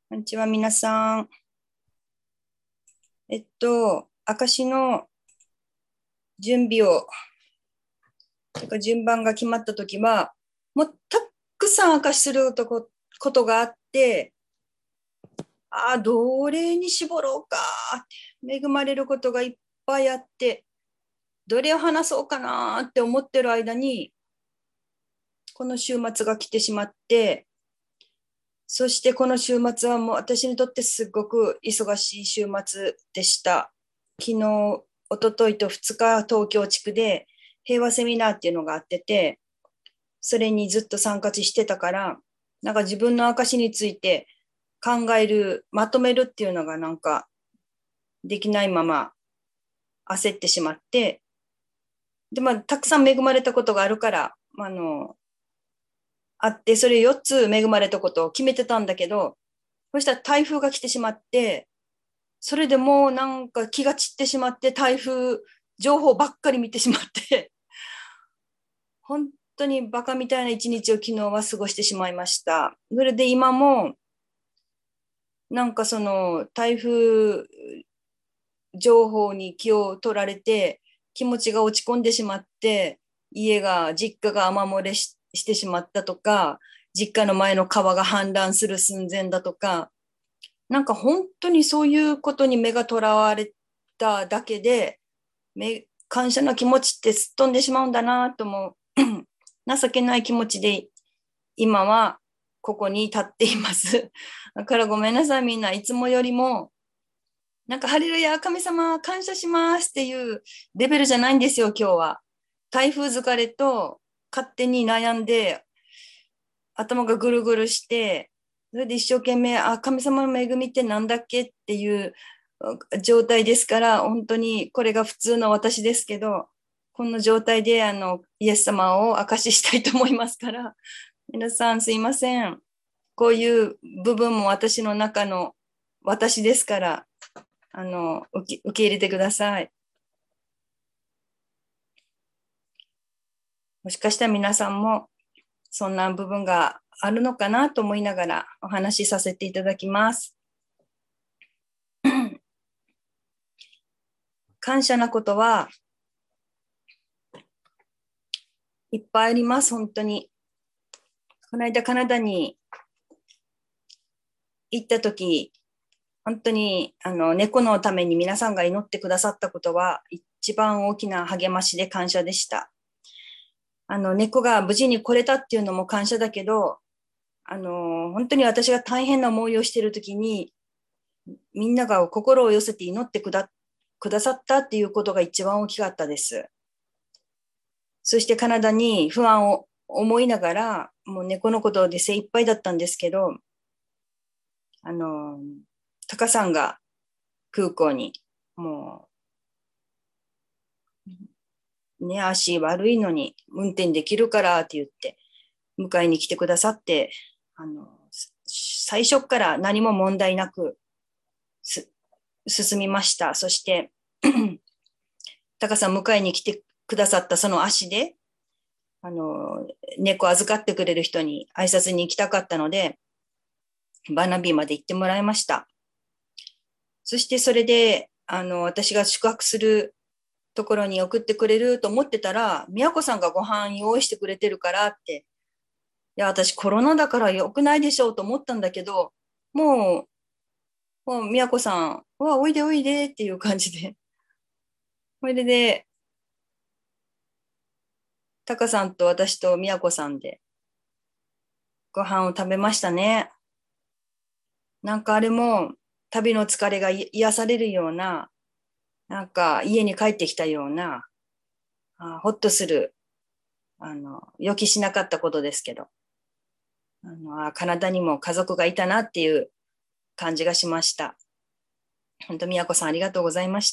こんにちは、皆さん。証の準備を、順番が決まったときは、もうたくさん証しすることがあって、どれに絞ろうかって、恵まれることがいっぱいあって、どれを話そうかなって思ってる間に、この週末が来てしまって、そしてこの週末はもう私にとってすごく忙しい週末でした。昨日、一昨日と2日東京地区で平和セミナーっていうのがあってて、それにずっと参加してたから、なんか自分の証について考える、まとめるっていうのがなんかできないまま焦ってしまって、で、たくさん恵まれたことがあるから、あって、それ4つ恵まれたことを決めてたんだけど、そしたら台風が来てしまって、それでもうなんか気が散ってしまって、台風情報ばっかり見てしまって、本当にバカみたいな一日を昨日は過ごしてしまいました。それで今も、なんかその台風情報に気を取られて、気持ちが落ち込んでしまって、実家が雨漏れしてしまったとか、実家の前の川が氾濫する寸前だとか、なんか本当にそういうことに目がとらわれただけで、感謝の気持ちってすっ飛んでしまうんだなと思う。情けない気持ちで今はここに立っています。だからごめんなさい、みんないつもよりも、なんかハレルヤ、神様感謝しますっていうレベルじゃないんですよ、今日は。台風疲れと勝手に悩んで、頭がぐるぐるして、それで一生懸命、神様の恵みってなんだっけっていう状態ですから、本当にこれが普通の私ですけど、この状態でイエス様を証ししたいと思いますから、皆さんすいません。こういう部分も私の中の私ですから、受け入れてください。もしかしたら皆さんもそんな部分があるのかなと思いながらお話しさせていただきます。感謝なことはいっぱいあります、本当に。この間カナダに行った時、本当に猫のために皆さんが祈ってくださったことは一番大きな励ましで感謝でした。猫が無事に来れたっていうのも感謝だけど、本当に私が大変な思いをしている時に、みんなが心を寄せて祈ってくださったっていうことが一番大きかったです。そしてカナダに不安を思いながら、もう猫のことで精一杯だったんですけど、タカさんが空港に、もう、ね、足悪いのに運転できるからって言って、迎えに来てくださって、最初から何も問題なく進みました。そして、タカさん迎えに来てくださったその足で、猫預かってくれる人に挨拶に行きたかったので、バーナビーまで行ってもらいました。そしてそれで、私が宿泊するところに送ってくれると思ってたら、宮子さんがご飯用意してくれてるからって、いや、私コロナだから良くないでしょうと思ったんだけど、もう宮子さん、おいでおいでっていう感じで。それで、タカさんと私と宮子さんでご飯を食べましたね。なんかあれも旅の疲れが癒されるような、なんか家に帰ってきたような、ほっとする、予期しなかったことですけど、カナダにも家族がいたなっていう感じがしました。本当、宮子さんありがとうございました。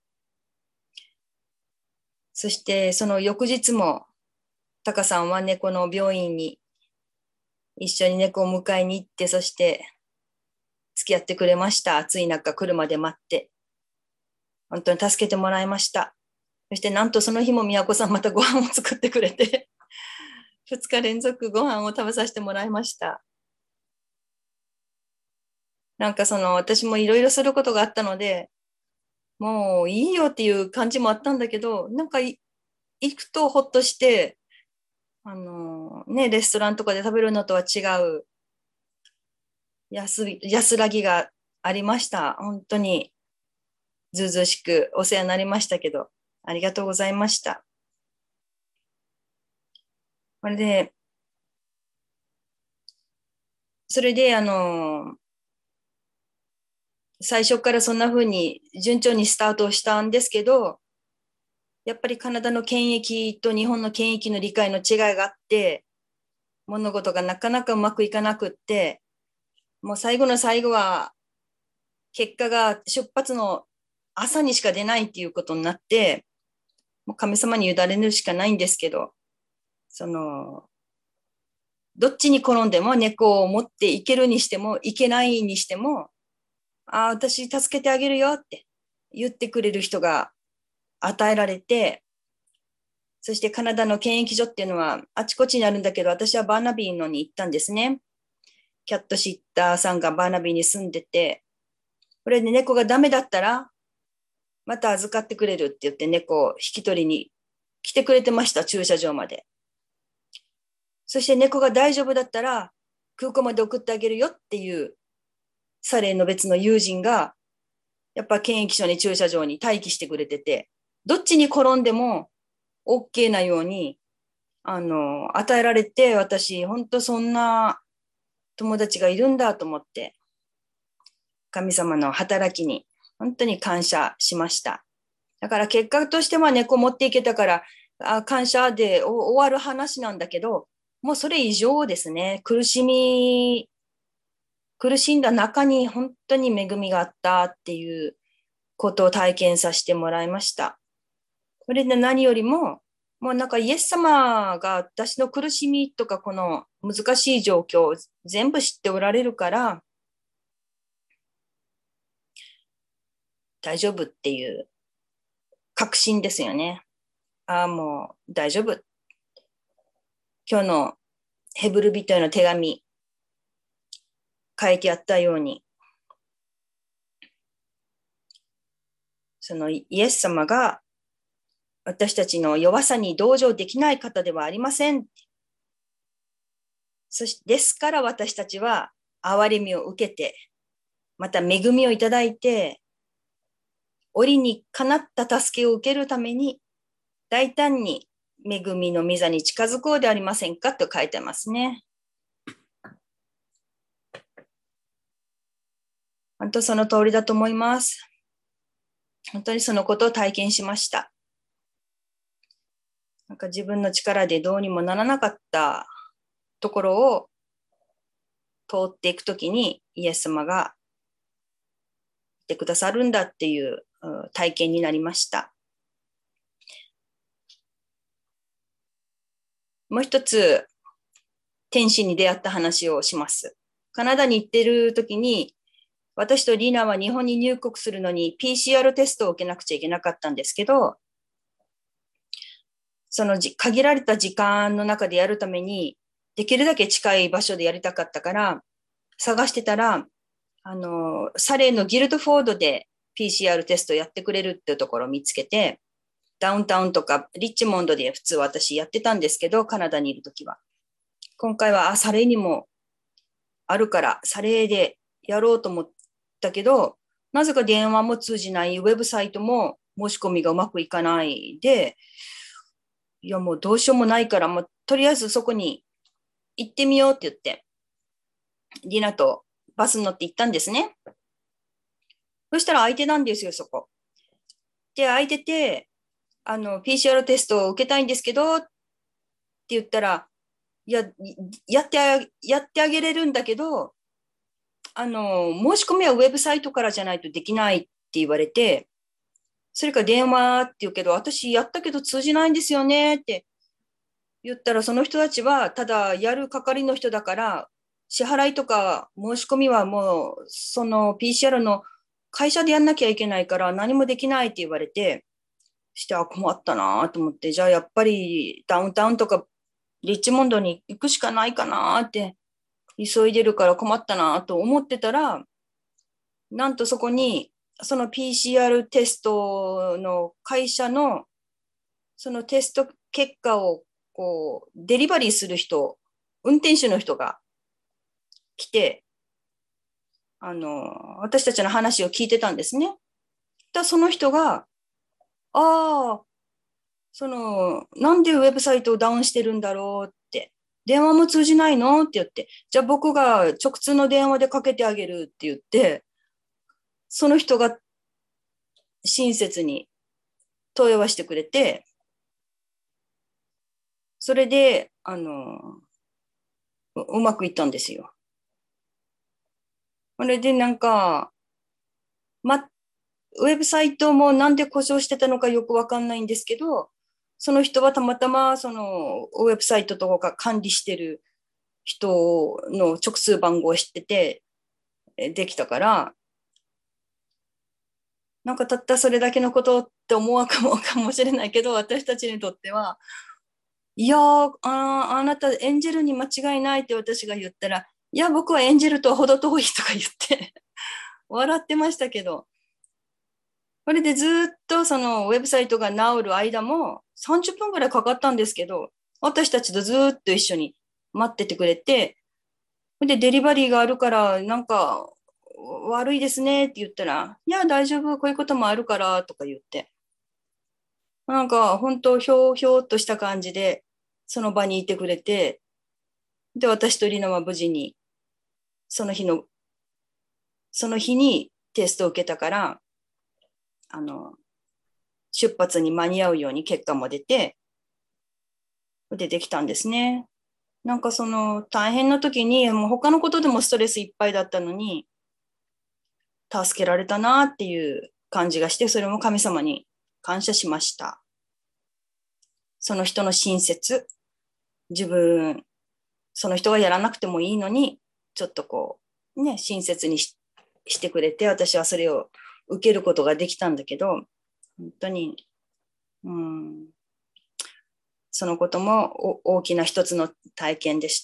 そしてその翌日も、タカさんは猫の病院に一緒に猫を迎えに行って、そして付き合ってくれました。暑い中、車で待って。本当に助けてもらいました。そしてなんとその日も宮子さんまたご飯を作ってくれて、2日連続ご飯を食べさせてもらいました。 なんか私もいろいろすることがあったので、もういいよっていう感じもあったんだけど、なんか行くとほっとして、レストランとかで食べるのとは違う安らぎがありました。本当にずうずうしくお世話になりましたけど、ありがとうございました。これで、それで、最初からそんな風に順調にスタートしたんですけど、やっぱりカナダの検疫と日本の検疫の理解の違いがあって、物事がなかなかうまくいかなくって、もう最後の最後は、結果が出発の朝にしか出ないっていうことになって、もう神様に委ねるしかないんですけど、その、どっちに転んでも猫を持っていけるにしても、いけないにしても、ああ、私助けてあげるよって言ってくれる人が与えられて、そしてカナダの検疫所っていうのはあちこちにあるんだけど、私はバーナビーのに行ったんですね。キャットシッターさんがバーナビーに住んでて、これで猫がダメだったら、また預かってくれるって言って猫を引き取りに来てくれてました、駐車場まで。そして猫が大丈夫だったら、空港まで送ってあげるよっていうサレーの別の友人が、やっぱ検疫所に駐車場に待機してくれてて、どっちに転んでも OK なように、与えられて、私、本当そんな友達がいるんだと思って、神様の働きに本当に感謝しました。だから結果としては猫持っていけたから、感謝で終わる話なんだけど、もうそれ以上ですね。苦しんだ中に本当に恵みがあったっていうことを体験させてもらいました。それで何よりも、もうなんかイエス様が私の苦しみとかこの難しい状況を全部知っておられるから大丈夫っていう確信ですよね。ああ、もう大丈夫。今日のヘブル人への手紙書いてあったように、そのイエス様が私たちの弱さに同情できない方ではありません。ですから私たちは憐れみを受けて、また恵みをいただいて、折にかなった助けを受けるために、大胆に恵みの御座に近づこうではありませんかと書いてますね。本当その通りだと思います。本当にそのことを体験しました。なんか自分の力でどうにもならなかったところを通っていくときにイエス様がいてくださるんだっていう体験になりました。もう一つ天使に出会った話をします。カナダに行ってるときに私とリーナは日本に入国するのに PCR テストを受けなくちゃいけなかったんですけど、その限られた時間の中でやるために、できるだけ近い場所でやりたかったから、探してたら、サレーのギルドフォードで PCR テストやってくれるっていうところを見つけて、ダウンタウンとかリッチモンドで普通私やってたんですけど、カナダにいるときは。今回は、サレーにもあるから、サレーでやろうと思ったけど、なぜか電話も通じない、ウェブサイトも申し込みがうまくいかないで、いやもうどうしようもないから、もうとりあえずそこに行ってみようって言って、リナとバスに乗って行ったんですね。そしたら空いてなんですよ、そこ。で、空いてて、PCR テストを受けたいんですけど、って言ったら、いや、やってあげれるんだけど、申し込みはウェブサイトからじゃないとできないって言われて、それから電話って言うけど、私やったけど通じないんですよねって言ったら、その人たちはただやる係の人だから、支払いとか申し込みはもう、その PCR の会社でやんなきゃいけないから何もできないって言われて、して、困ったなと思って、じゃあやっぱりダウンタウンとかリッチモンドに行くしかないかなって、急いでるから困ったなと思ってたら、 なんとそこに、その PCR テストの会社の、そのテスト結果をこうデリバリーする人、運転手の人が来て、私たちの話を聞いてたんですね。その人が、ああ、なんでウェブサイトをダウンしてるんだろうって、電話も通じないのって言って、じゃあ僕が直通の電話でかけてあげるって言って、その人が親切に問い合わせてくれて、それで、うまくいったんですよ。それでなんか、ま、ウェブサイトもなんで故障してたのかよくわかんないんですけど、その人はたまたまそのウェブサイトとか管理してる人の直通番号を知っててできたから、なんかたったそれだけのことって思うかもしれないけど、私たちにとっては、いやー、あなたエンジェルに間違いないって私が言ったら、いや、僕はエンジェルとは程遠いとか言って笑ってましたけど、それでずっとそのウェブサイトが治る間も30分ぐらいかかったんですけど、私たちとずっと一緒に待っててくれて、で、デリバリーがあるから、なんか悪いですねって言ったら、いや、大丈夫、こういうこともあるからとか言って、なんか本当ひょうっとした感じで、その場にいてくれて、で、私とリナは無事に、その日の、その日にテストを受けたから、あの、出発に間に合うように結果も出て、できたんですね。なんかその大変な時に、もう他のことでもストレスいっぱいだったのに、助けられたなっていう感じがして、それも神様に感謝しました。その人の親切、自分、その人がやらなくてもいいのに、ちょっとこう、ね、親切にしてくれて、私はそれを受けることができたんだけど、本当に、うん、そのことも大きな一つの体験でした。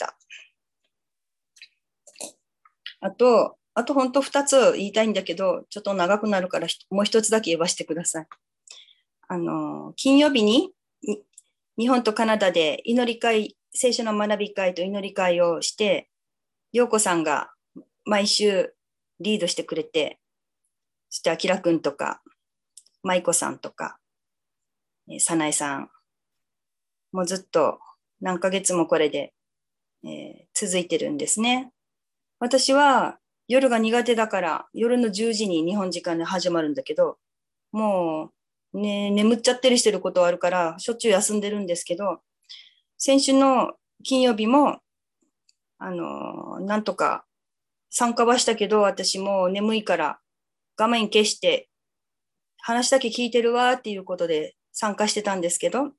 あと本当二つ言いたいんだけど、ちょっと長くなるからもう一つだけ言わせてください。金曜日に日本とカナダで祈り会、聖書の学び会と祈り会をして、陽子さんが毎週リードしてくれて、そしてあきらくんとか、舞子さんとか、さなえさん、もうずっと何ヶ月もこれで、続いてるんですね。私は夜が苦手だから夜の10時に日本時間で始まるんだけど、もう、ね、眠っちゃってるしてることはあるからしょっちゅう休んでるんですけど、先週の金曜日もなんとか参加はしたけど、私も眠いから画面消して話だけ聞いてるわっていうことで参加してたんですけど、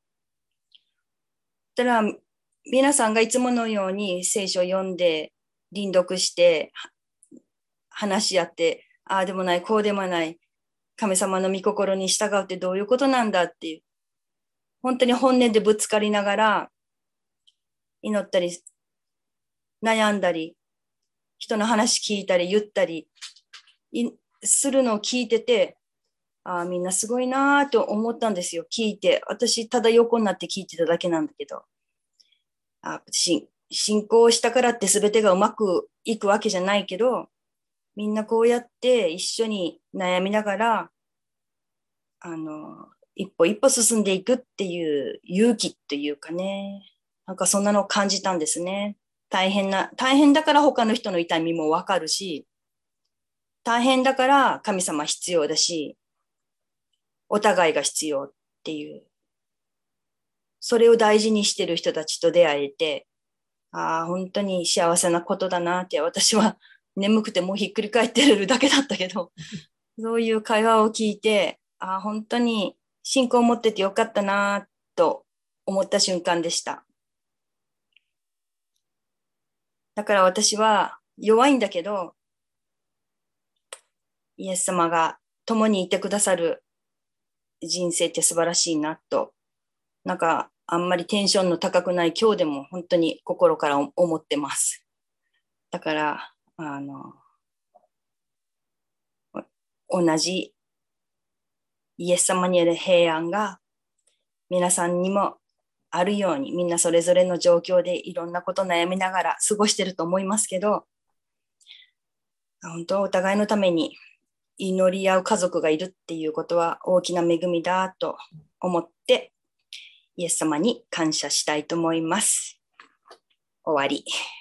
たら皆さんがいつものように聖書を読んで輪読して話し合って、ああでもない、こうでもない、神様の御心に従うってどういうことなんだっていう、本当に本音でぶつかりながら祈ったり、悩んだり、人の話聞いたり言ったりするのを聞いてて、ああ、みんなすごいなと思ったんですよ。聞いて。私、ただ横になって聞いてただけなんだけど。信仰したからって全てがうまくいくわけじゃないけど、みんなこうやって一緒に悩みながら、一歩一歩進んでいくっていう勇気っていうかね。なんかそんなのを感じたんですね。大変だから他の人の痛みもわかるし、大変だから神様必要だし、お互いが必要っていう、それを大事にしてる人たちと出会えて、ああ、本当に幸せなことだなって、私は眠くてもうひっくり返ってるだけだったけど、そういう会話を聞いて、ああ、本当に信仰を持っててよかったなと思った瞬間でした。だから私は弱いんだけど、イエス様が共にいてくださる人生って素晴らしいなと、なんかあんまりテンションの高くない今日でも本当に心から思ってます。だから、 同じイエス様にある平安が皆さんにもあるように、みんなそれぞれの状況でいろんなこと悩みながら過ごしてると思いますけど、本当お互いのために祈り合う家族がいるっていうことは大きな恵みだと思って、イエス様に感謝したいと思います。終わり。